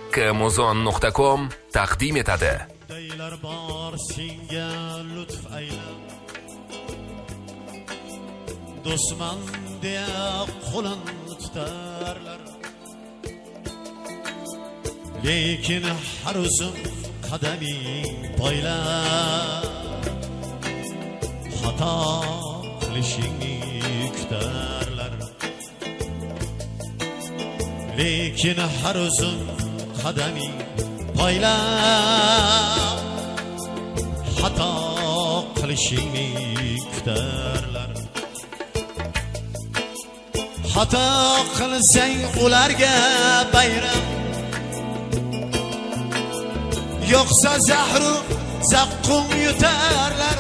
hakkimuzon.com taqdim etadi. Deylar bor senga lutf ayla, do'stman deya qo'lin tutarlar, lekin har o'zim qadaming poylar, xato qilishingni kutarlar, lekin har o'zim qadaming poylar, xato qilishingni kutarlar. Xato qilsang ularga bayram, yo'qsa zahru zaqqum yutarlar.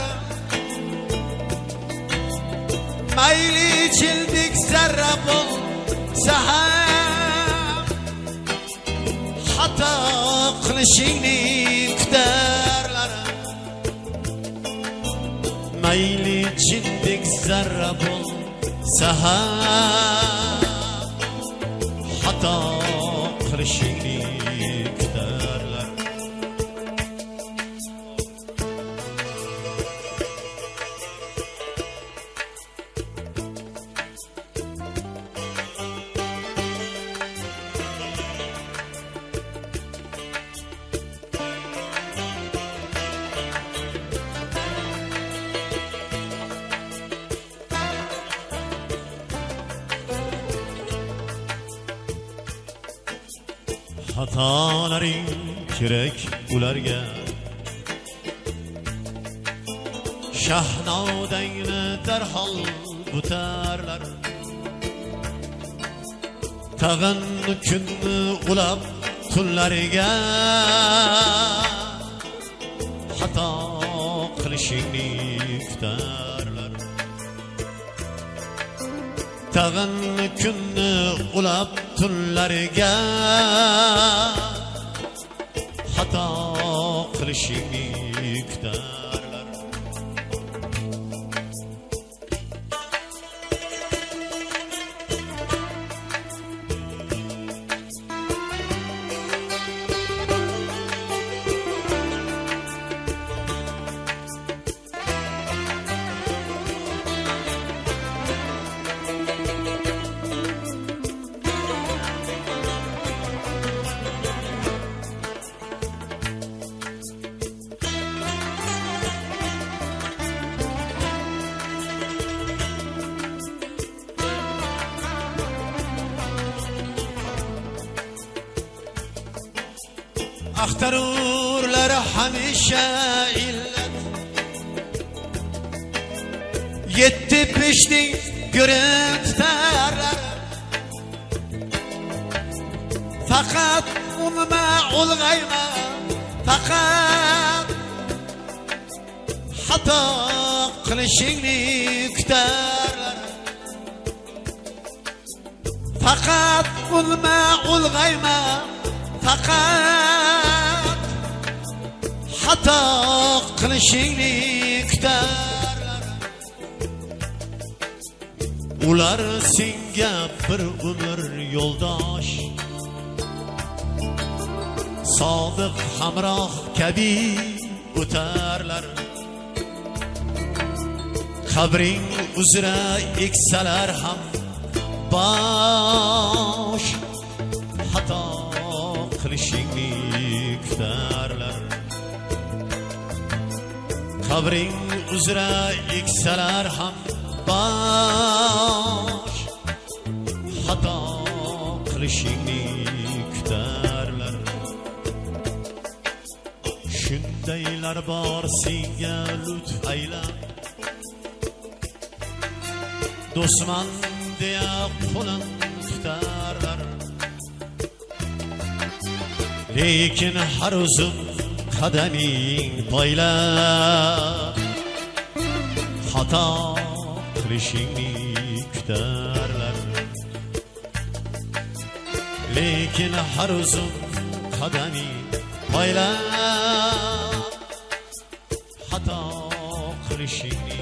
Mayli jildik zarra bo'lsa ham, xato qilishingni kutarlar. Mayli jildik zarra bo'lsa ham, xato qilishingni kutarlar. Xatolaring kerak ularga, shahnodangni darhol butarlar. Tag'in kunni ulab tunlariga, xato qilishingni kutarlar. Tag'in kunni ulab tunlariga, xato qilishingni kutarlar. Axtarurlar hamisha illat, yetti peshning go'rin tutarlar. Faqat umma ulg'ayma, faqat xato qilishingni kutarlar. Faqat umma ulg'ayma, faqat xato qilishingni kutarlar. Ular senga bir umr yo'ldosh, sodiq hamroh kabi o'tarlar. Qabring uzra eksalar ham bosh, xato qilishingni kutarlar. Qabring uzra eksalar ham bosh, xato qilishingni kutarlar. Shundaylar bor senga lutf aylab, do'stman deya qo'lin tutarlar. Lekin har o'zim qadaming poylab, xato qilishingni kutarlar. Lekin har o'zim qadaming poylab, xato qilishingni